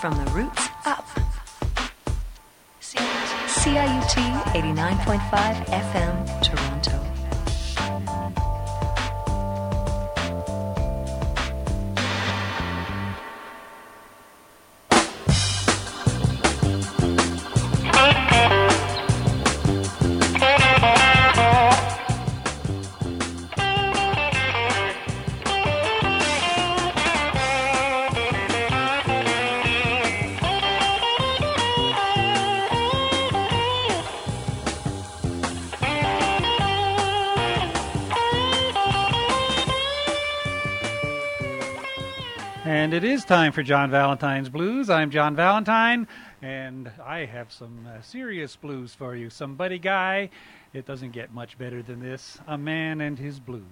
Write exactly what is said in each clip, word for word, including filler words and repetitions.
From the roots up. C I U T eighty-nine point five F M, Toronto. And it is time for John Valentine's Blues. I'm John Valentine, and I have some uh, serious blues for you. Some Buddy Guy. It doesn't get much better than this. A Man and His Blues.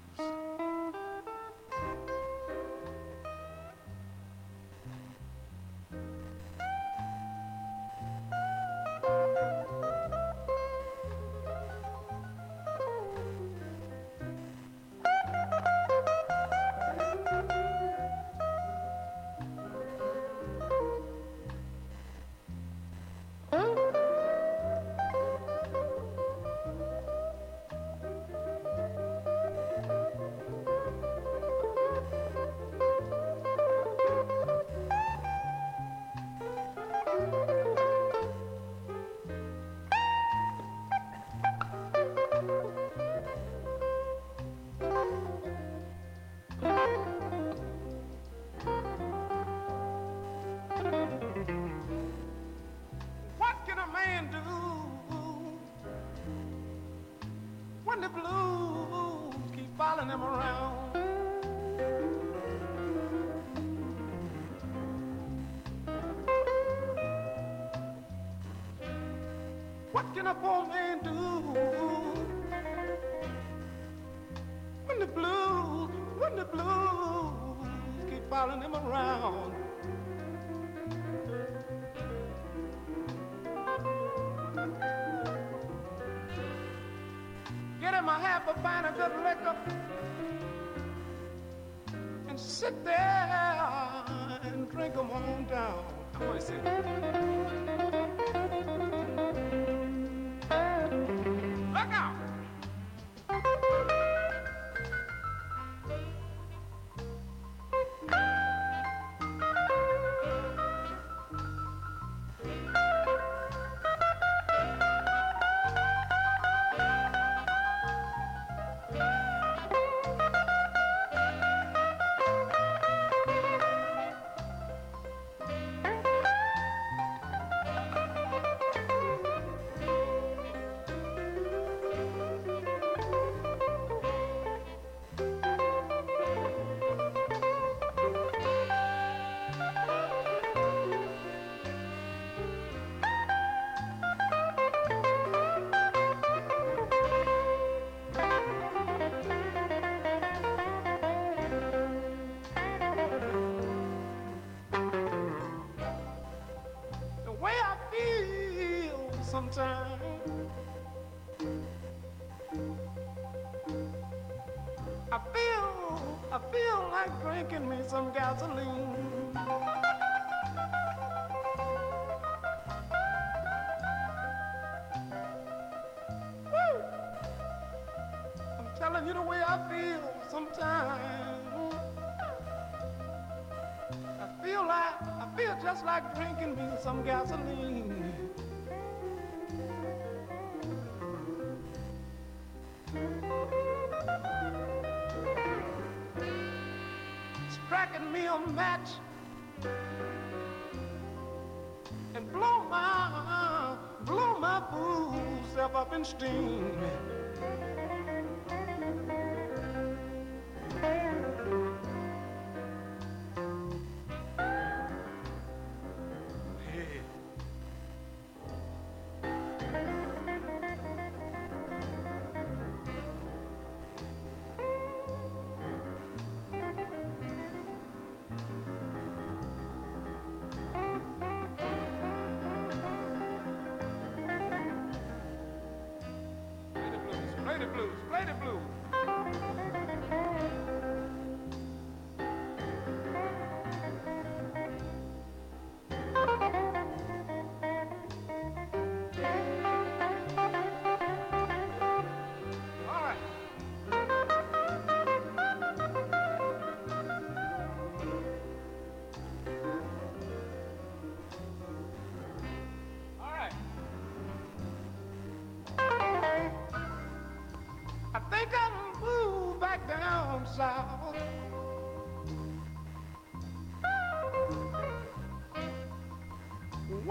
What can a poor man do when the blues, when the blues keep following him around? Get him a half a pint of good liquor and sit there and drink 'em on down. I'm gonna say look out! Sometimes I feel, I feel like drinking me some gasoline. Woo! I'm telling you the way I feel sometimes. I feel like, I feel just like drinking me some gasoline. Striking me a match and blow my, blow my fool self up in steam.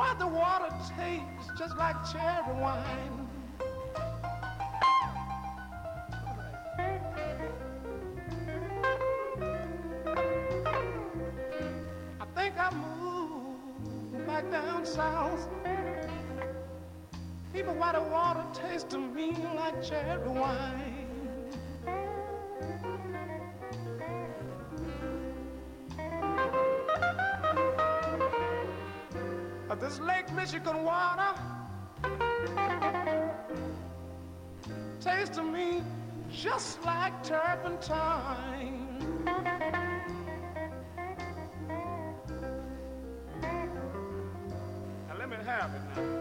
why the water tastes just like cherry wine. I think I moved back down south. Even why the water tastes to me like cherry wine. This Lake Michigan water tastes to me just like turpentine. Now let me have it now.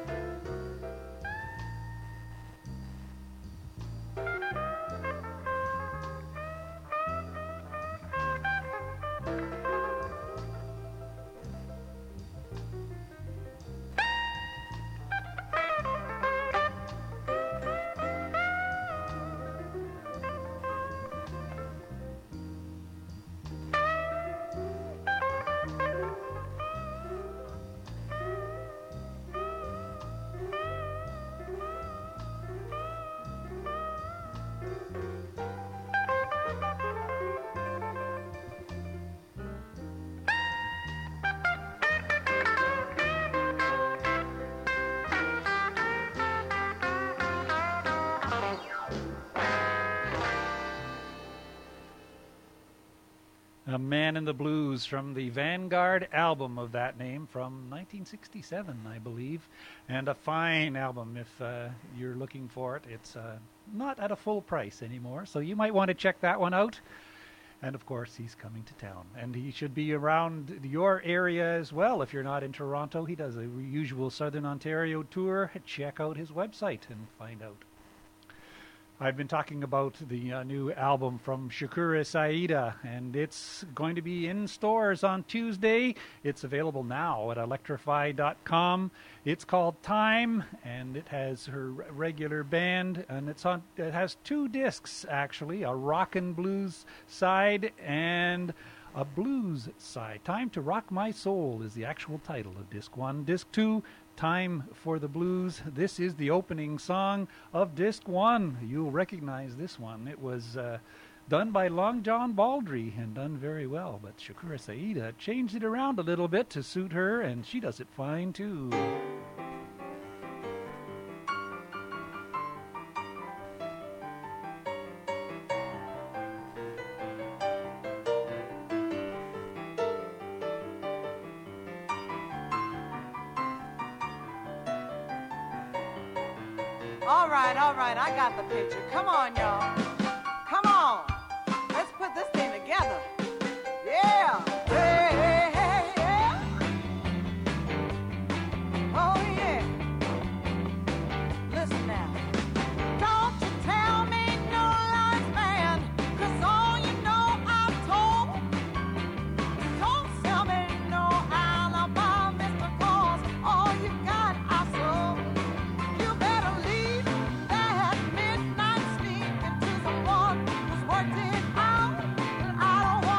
A Man in the Blues from the Vanguard album of that name from nineteen sixty-seven, I believe. And a fine album if uh, you're looking for it. It's uh, not at a full price anymore, so you might want to check that one out. And of course, he's coming to town. And he should be around your area as well. If you're not in Toronto, he does a usual Southern Ontario tour. Check out his website and find out. I've been talking about the uh, new album from Shakura Saida, and it's going to be in stores on Tuesday. It's available now at electrify dot com. It's called Time, and it has her regular band, and it's on. It has two discs, actually, a rock and blues side and a blues side. Time to Rock My Soul is the actual title of disc one. Disc two, Time for the Blues. This is the opening song of disc one. You'll recognize this one. It was uh, done by Long John Baldry and done very well, but Shakura Saida changed it around a little bit to suit her, and she does it fine too. All right, all right, I got the picture. Come on, y'all. Come on. Let's put this thing together. Yeah. Hey, hey, hey, yeah. Oh, yeah. Listen now. Don't you tell me no lies, man, 'cause all you know I've told. Don't sell me no alibi, Mister Claus. All you got, I sold. You better leave that midnight sleep into someone who's worked it out. And I don't want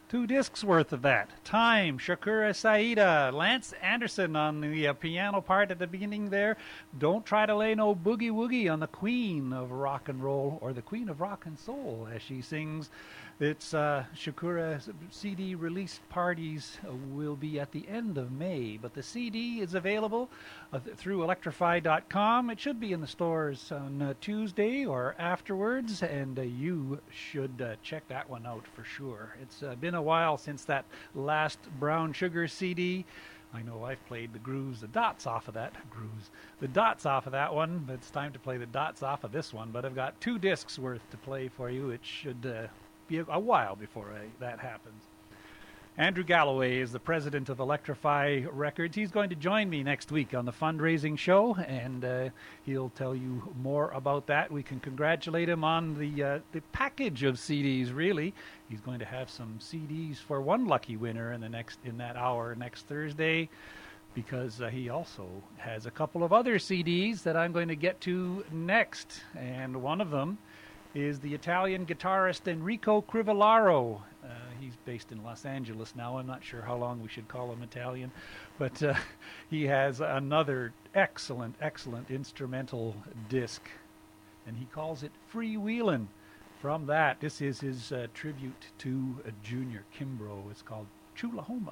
Two discs worth of that. Time, Shakura Saida, Lance Anderson on the uh, piano part at the beginning there. Don't try to lay no boogie woogie on the queen of rock and roll, or the queen of rock and soul, as she sings. It's uh, Shakura C D release parties uh, will be at the end of May, but the C D is available uh, th- through electrify dot com. It should be in the stores on uh, Tuesday or afterwards, and uh, you should uh, check that one out for sure. It's uh, been a while since that last Brown Sugar C D. I know I've played the grooves, the dots off of that. Grooves. The dots off of that one, but it's time to play the dots off of this one. But I've got two discs worth to play for you. It should uh, be a, a while before I, that happens. Andrew Galloway is the president of Electrify Records. He's going to join me next week on the fundraising show, and uh, he'll tell you more about that. We can congratulate him on the uh, the package of C Ds. Really, he's going to have some C Ds for one lucky winner in the next in that hour next Thursday, because uh, he also has a couple of other C Ds that I'm going to get to next, and one of them is the Italian guitarist Enrico Crivellaro. Uh, he's based in Los Angeles now. I'm not sure how long we should call him Italian, but uh, he has another excellent, excellent instrumental disc, and he calls it Freewheelin'. From that, this is his uh, tribute to uh, Junior Kimbrough. It's called Chulahoma.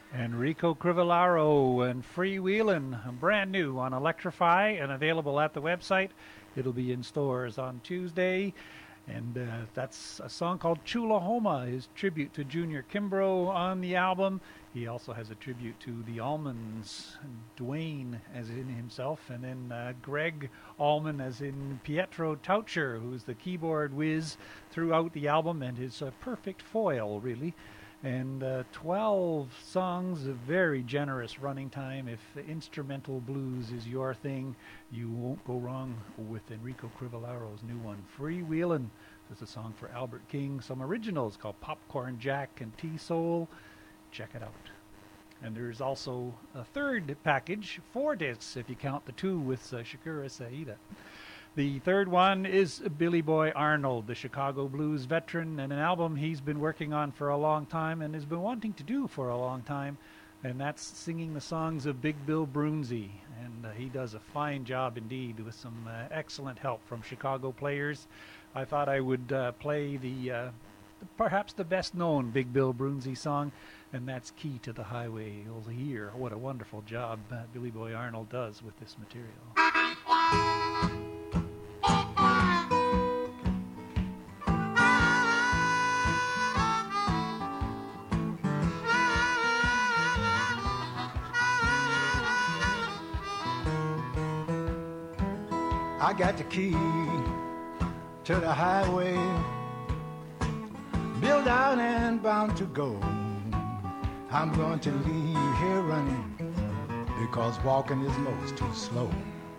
Enrico Crivellaro and Freewheelin', brand new on Electrify and available at the website. It'll be in stores on Tuesday. And uh, that's a song called Chulahoma, his tribute to Junior Kimbrough on the album. He also has a tribute to the Allmans, Dwayne as in himself, and then uh, Greg Allman as in Pietro Taucher, who's the keyboard whiz throughout the album and his uh, perfect foil, really. And uh, twelve songs, a very generous running time. If instrumental blues is your thing, you won't go wrong with Enrico Crivellaro's new one, Freewheelin'. There's a song for Albert King, some originals called Popcorn Jack and T-Soul. Check it out. And there's also a third package, four discs if you count the two with uh, Shakura Saida. The third one is Billy Boy Arnold, the Chicago blues veteran, and an album he's been working on for a long time and has been wanting to do for a long time, and that's singing the songs of Big Bill Broonzy. And uh, he does a fine job indeed with some uh, excellent help from Chicago players. I thought I would uh, play the uh, perhaps the best-known Big Bill Broonzy song, and that's Key to the Highway. You'll hear what a wonderful job uh, Billy Boy Arnold does with this material. I got the key to the highway, built out and bound to go. I'm going to leave here running because walking is most too slow.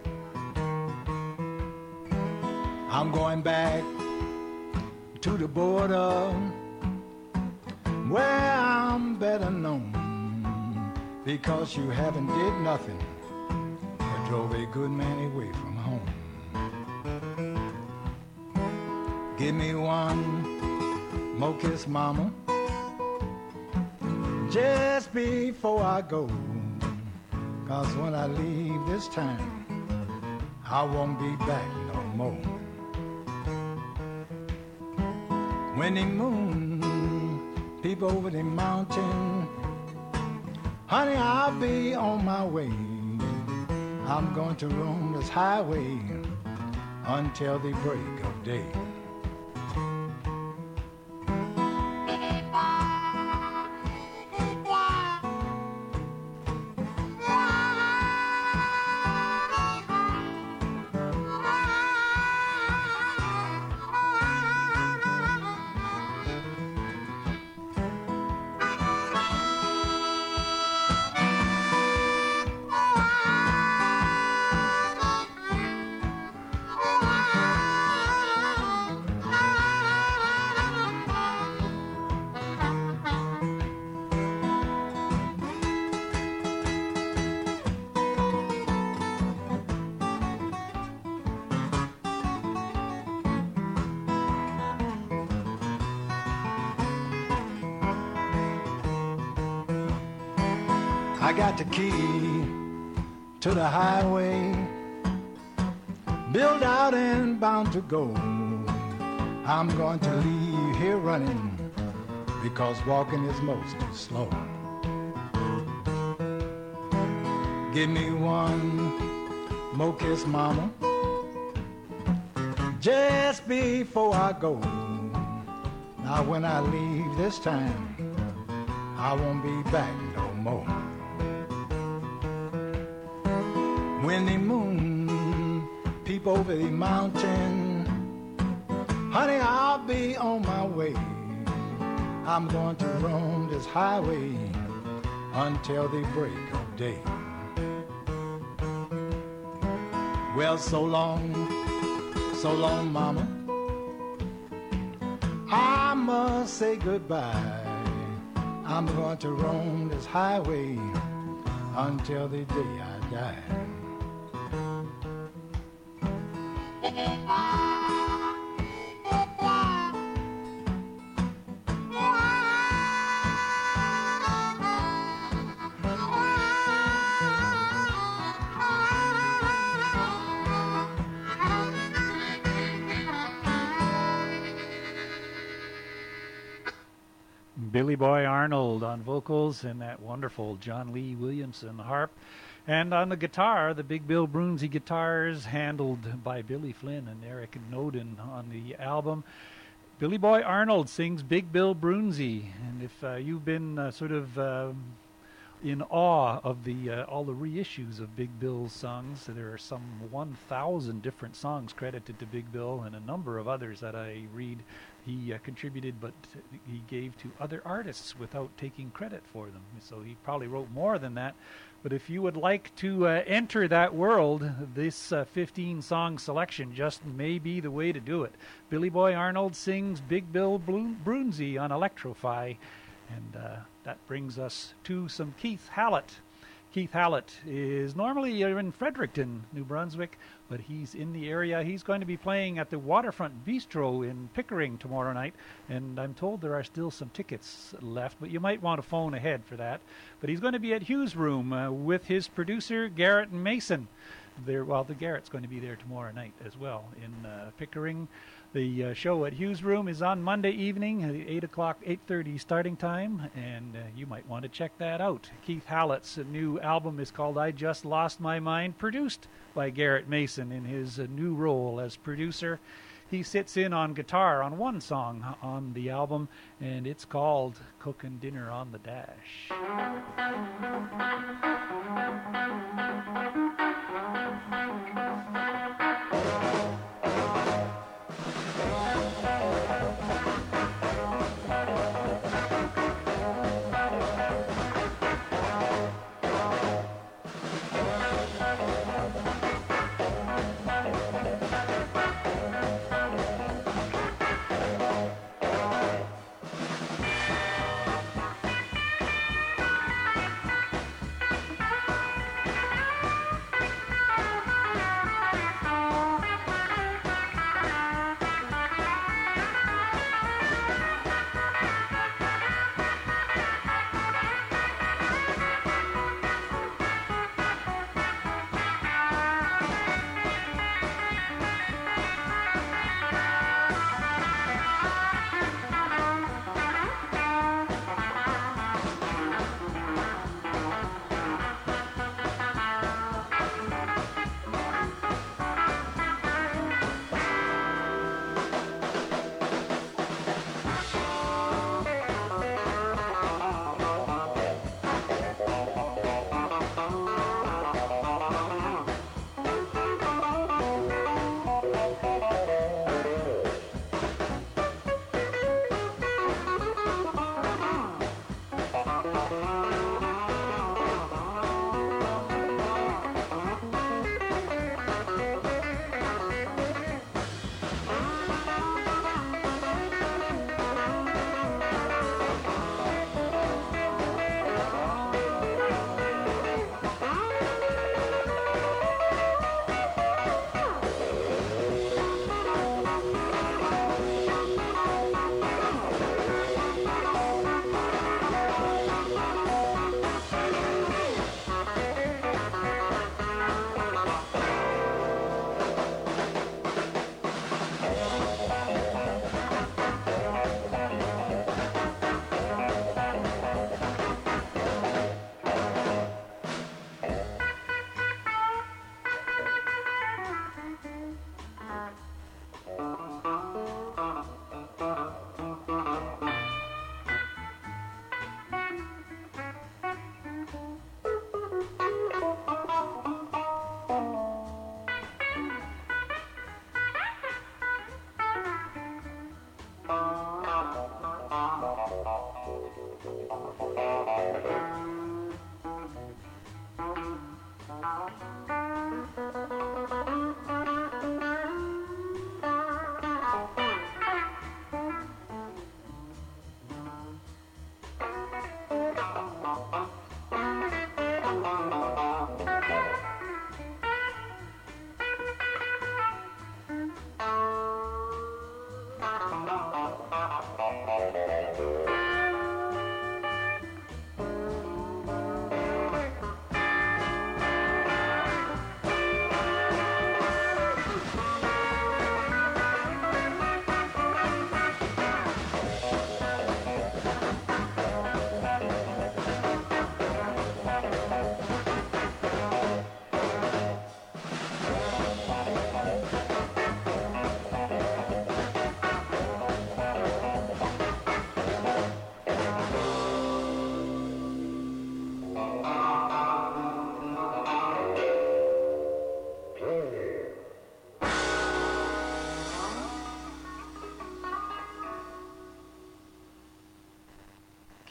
I'm going back to the border where I'm better known, because you haven't did nothing but drove a good man away from home. Give me one more kiss, mama, just before I go, 'cause when I leave this town, I won't be back no more. When the moon peep over the mountain, honey, I'll be on my way. I'm going to roam this highway until the break of day. I got the key to the highway, built out and bound to go. I'm going to leave here running because walking is most too slow. Give me one more kiss, mama, just before I go. Now when I leave this town, I won't be back no more. When the moon peep over the mountain, honey, I'll be on my way. I'm going to roam this highway until the break of day. Well, so long, so long, mama, I must say goodbye. I'm going to roam this highway until the day I die. Billy Boy Arnold on vocals and that wonderful John Lee Williamson harp. And on the guitar, the Big Bill Broonzy guitars, handled by Billy Flynn and Eric Noden on the album. Billy Boy Arnold sings Big Bill Broonzy. And if uh, you've been uh, sort of uh, in awe of the uh, all the reissues of Big Bill's songs, there are some one thousand different songs credited to Big Bill and a number of others that I read he uh, contributed, but he gave to other artists without taking credit for them. So he probably wrote more than that. But if you would like to uh, enter that world, this uh, fifteen-song selection just may be the way to do it. Billy Boy Arnold sings Big Bill Broonzy on Electrify, and uh, that brings us to some Keith Hallett. Keith Hallett is normally in Fredericton, New Brunswick, but he's in the area. He's going to be playing at the Waterfront Bistro in Pickering tomorrow night, and I'm told there are still some tickets left, but you might want to phone ahead for that. But he's going to be at Hughes Room uh, with his producer, Garrett Mason. There, well, the Garrett's going to be there tomorrow night as well in uh, Pickering. The uh, show at Hughes Room is on Monday evening at eight o'clock, eight thirty starting time, and uh, you might want to check that out. Keith Hallett's new album is called I Just Lost My Mind, produced by Garrett Mason in his uh, new role as producer. He sits in on guitar on one song on the album, and it's called Cookin' Dinner on the Dash.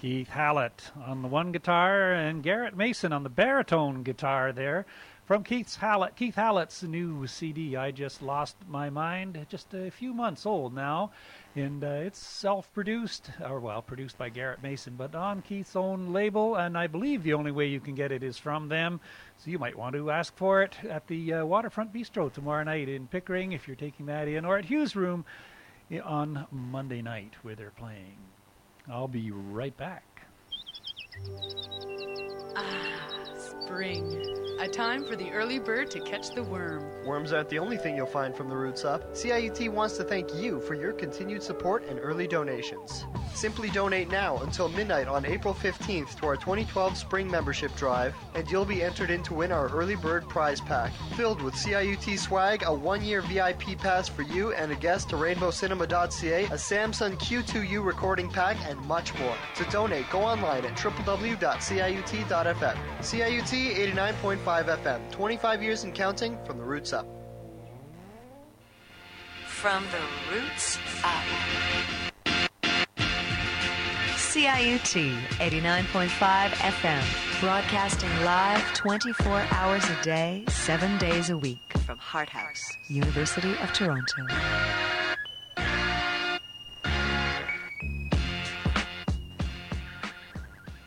Keith Hallett on the one guitar and Garrett Mason on the baritone guitar there. From Keith Hallett, Keith Hallett's new C D, I Just Lost My Mind, just a few months old now. And uh, it's self-produced, or well, produced by Garrett Mason, but on Keith's own label. And I believe the only way you can get it is from them. So you might want to ask for it at the uh, Waterfront Bistro tomorrow night in Pickering if you're taking that in, or at Hughes Room on Monday night where they're playing. I'll be right back. Ah, spring. A time for the early bird to catch the worm. Worms aren't the only thing you'll find from the Roots Up. C I U T wants to thank you for your continued support and early donations. Simply donate now until midnight on April fifteenth to our twenty twelve Spring Membership Drive, and you'll be entered in to win our early bird prize pack, filled with C I U T swag, a one-year V I P pass for you and a guest to rainbow cinema dot c a, a Samsung Q two U recording pack, and much more. To donate, go online at w w w dot c i u t dot f m. C I U T eighty-nine point five F M, twenty-five years and counting from the Roots Up. From the Roots Up. C I U T eighty-nine point five F M, broadcasting live twenty-four hours a day, seven days a week from Hart House, University of Toronto.